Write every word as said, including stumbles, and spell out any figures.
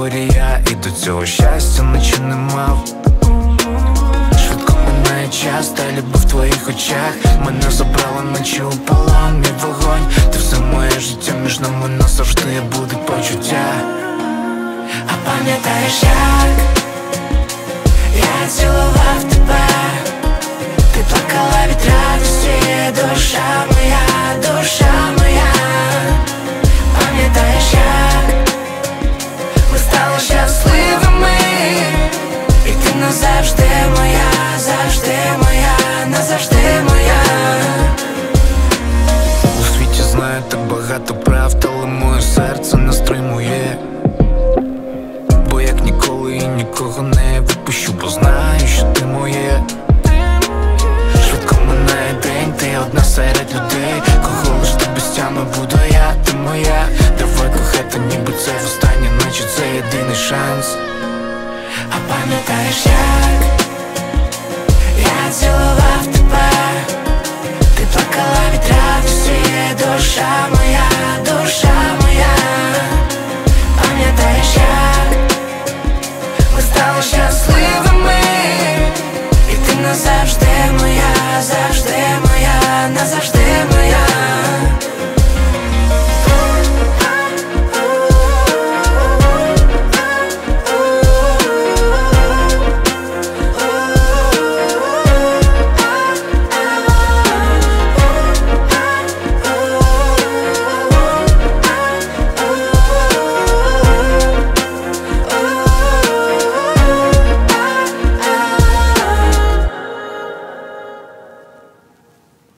говорі я, і до цього щастя наче не мав. Швидко минає час, та любов в твоїх очах мене забрала, наче у полон мій вогонь. Ти все моє життя, між нами назавжди буде почуття. А пам'ятаєш, як я цілував тебе, ти плакала від радості, душа моя, душа моя. Пам'ятаєш, як ми стали щасливими, і ти назавжди моя, завжди моя, назавжди моя. У світі знаю так багато правд, але моє серце не стримує. Бо як ніколи і нікого не відпущу, бо знаю, що ти моє. Швидко минає день, ти одна серед людей, кого лиш ти без тями буду я, ти моя. Давай кохати, ніби це востаннє, наче це єдиний шанс.